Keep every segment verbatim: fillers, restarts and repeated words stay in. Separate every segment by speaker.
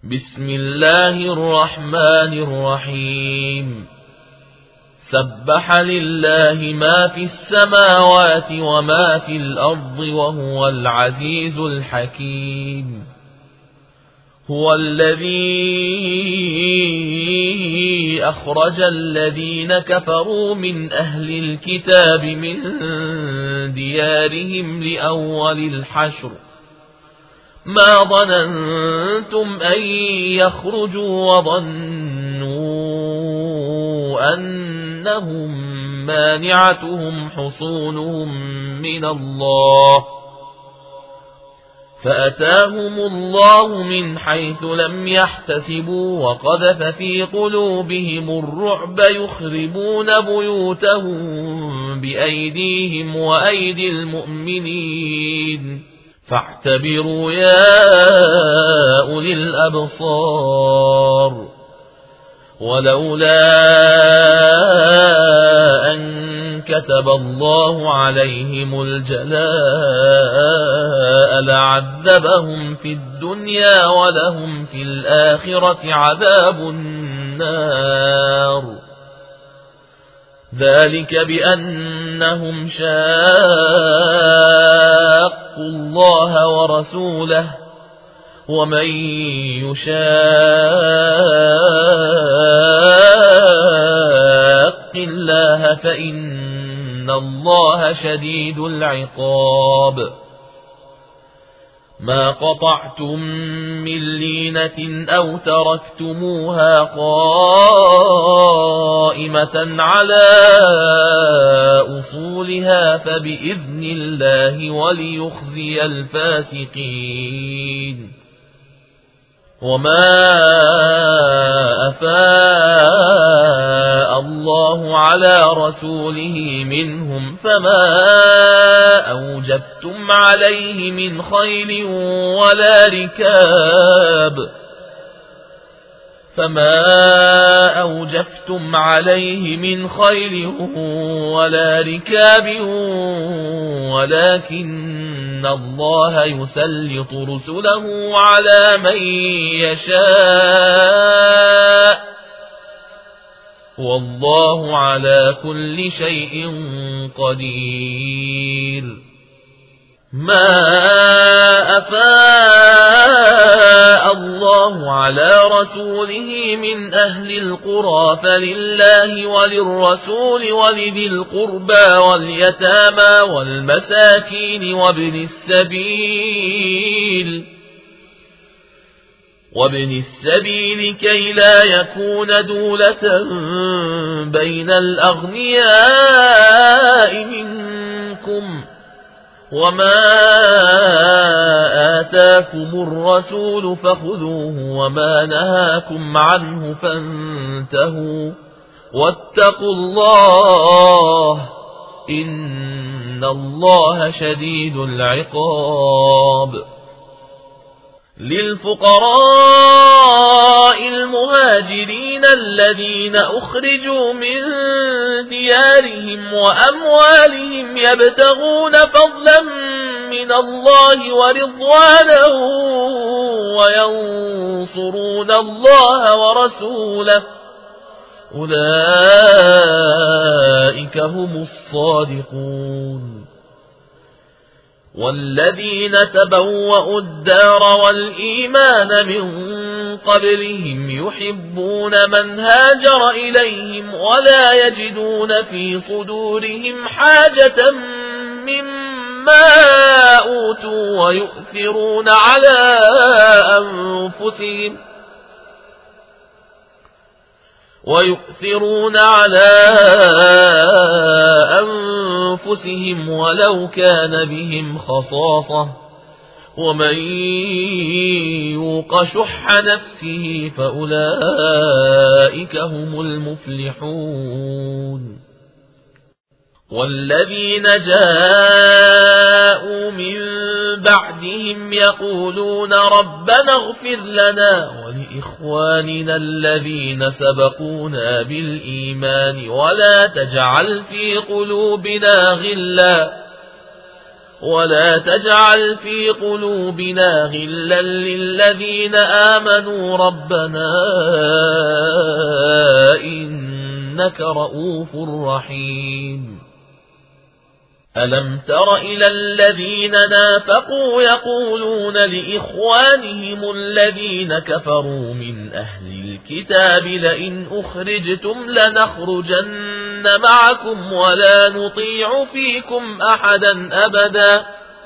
Speaker 1: بسم الله الرحمن الرحيم سبح لله ما في السماوات وما في الأرض وهو العزيز الحكيم هو الذي أخرج الذين كفروا من أهل الكتاب من ديارهم لأول الحشر ما ظننتم أن يخرجوا وظنوا أنهم مانعتهم حصونهم من الله فأتاهم الله من حيث لم يحتسبوا وقذف في قلوبهم الرعب يخربون بيوتهم بأيديهم وأيدي المؤمنين فاعتبروا يا أولي الأبصار ولولا أن كتب الله عليهم الجلاء لعذبهم في الدنيا ولهم في الآخرة عذاب النار ذلك بأنهم شاقوا الله ورسوله ومن يشاق الله فإن الله شديد العقاب ما قطعتم من لينة أو تركتموها قائمة على أصولها فبإذن الله وليخزي الفاسقين وما أفاء الله على رسوله منهم فما أوجبتم عليه من خيل ولا ركاب فما أوجفتم عليه من خيل ولا ركاب ولكن الله يسلط رسله على من يشاء والله على كل شيء قدير ما أفاء الله على رسوله من أهل القرى فلله وللرسول ولذي القربى واليتامى والمساكين وابن السبيل وابن السبيل كي لا يكون دولة بين الأغنياء منكم وما آتاكم الرسول فخذوه وما نهاكم عنه فانتهوا واتقوا الله إن الله شديد العقاب للفقراء المهاجرين الذين أخرجوا من ديارهم وأموالهم يبتغون فضلا من الله ورضوانه وينصرون الله ورسوله أولئك هم الصادقون والذين تبوأوا الدار والإيمان من قبلهم يحبون من هاجر إليهم ولا يجدون في صدورهم حاجة مما أوتوا ويؤثرون على أنفسهم ويؤثرون على أنفسهم ولو كان بهم خصاصة ومن يوق شح نفسه فأولئك هم المفلحون والذين جاءوا من بعدهم يقولون ربنا اغفر لنا ولإخواننا الذين سبقونا بالإيمان ولا تجعل في قلوبنا غلا ولا تجعل في قلوبنا غلا للذين آمنوا ربنا إنك رؤوف رحيم. ألم تر إلى الذين نافقوا يقولون لإخوانهم الذين كفروا من أهل الكتاب لئن أخرجتم لنخرجن معكم ولا نطيع فيكم أحدا أبدا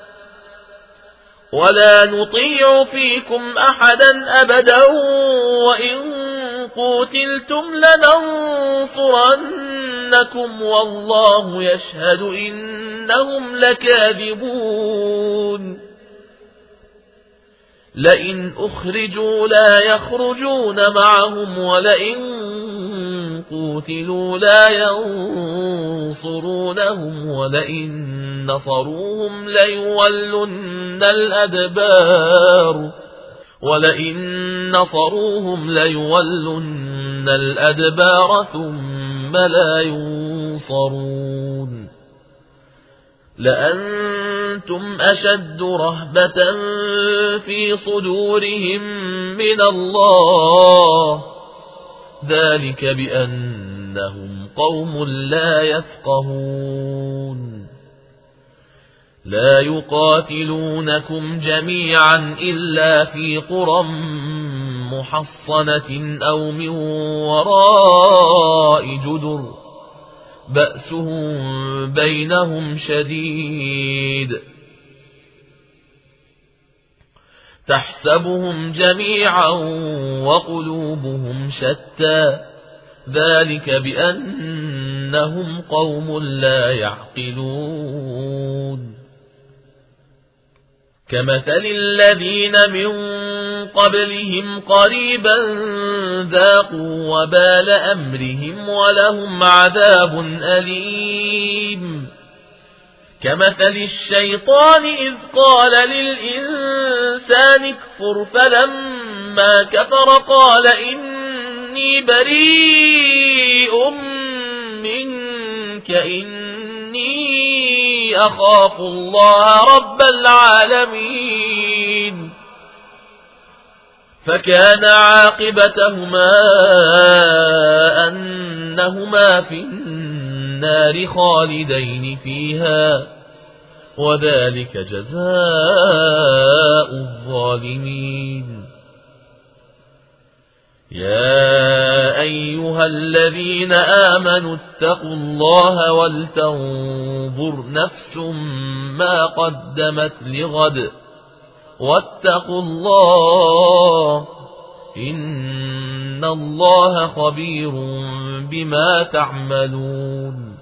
Speaker 1: ولا نطيع فيكم أحدا أبدا وإن قوتلتم لننصرنكم والله يشهد إنهم لكاذبون. لئن أخرجوا لا يخرجون معهم ولئن قوتلوا لا ينصرونهم ولئن نصروهم ليولن الأدبار ولئن نصروهم ليولن الأدبار ثم لا ينصرون. لأنتم أشد رهبة في صدورهم من الله ذلك بأنهم قوم لا يفقهون. لا يقاتلونكم جميعا إلا في قرى محصنة أو من وراء جدر بأسهم بينهم شديد تحسبهم جميعا وقلوبهم شتى ذلك بأنهم قوم لا يعقلون. كمثل الذين من قبلهم قريبا ذاقوا وبال أمرهم ولهم عذاب أليم. كمثل الشيطان إذ قال للإنسان اكفر فلما كفر قال إني بريء منك إني أخاف الله رب العالمين. فكان عاقبتهما أنهما في النار خالدين فيها وذلك جزاء الظالمين. يا أيها الذين آمنوا اتقوا الله ولتنظر نفس ما قدمت لغد واتقوا الله إن الله خبير بما تعملون.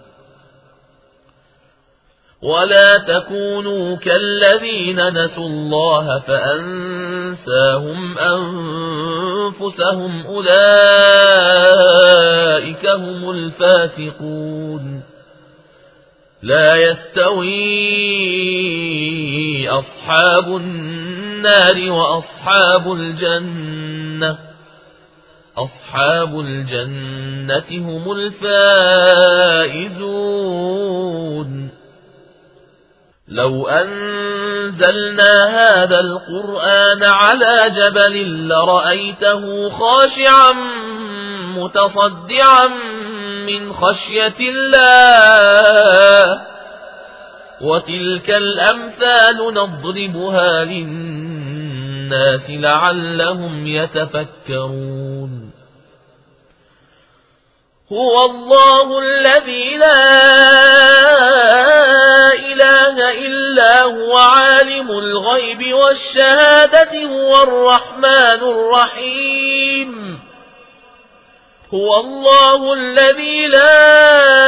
Speaker 1: ولا تكونوا كالذين نسوا الله فأنساهم أنفسهم أولئك هم الفاسقون. لا يستوي أصحاب النار وأصحاب الجنة أصحاب الجنة هم الفائزون. لو أنزلنا هذا القرآن على جبل لرأيته خاشعا متصدعا من خشية الله وتلك الأمثال نضربها للناس لعلهم يتفكرون. هو الله الذي لا إله إلا هو عالم الغيب والشهادة هو الرحمن الرحيم. هو الله الذي لا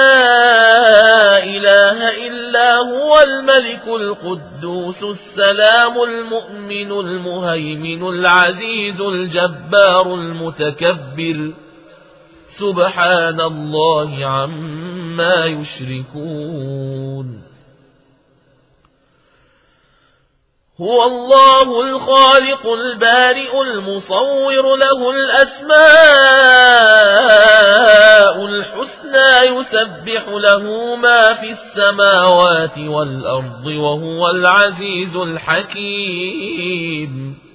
Speaker 1: إله إلا هو الملك القدوس السلام المؤمن المهيمن العزيز الجبار المتكبر سبحان الله عما يشركون. هو الله الخالق البارئ المصور له الأسماء الحسنى ألا يسبح له ما في السماوات والأرض وهو العزيز الحكيم.